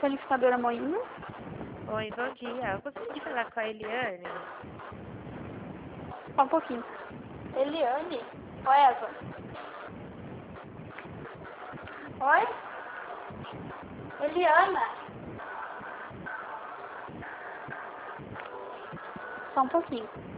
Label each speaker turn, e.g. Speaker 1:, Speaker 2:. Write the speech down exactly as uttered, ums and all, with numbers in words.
Speaker 1: Panificadora Moinho.
Speaker 2: Oi, bom dia. Eu consegui falar com a Eliane?
Speaker 1: Só um pouquinho. Eliane? Oi, Eva. Oi? Eliana? Só um pouquinho.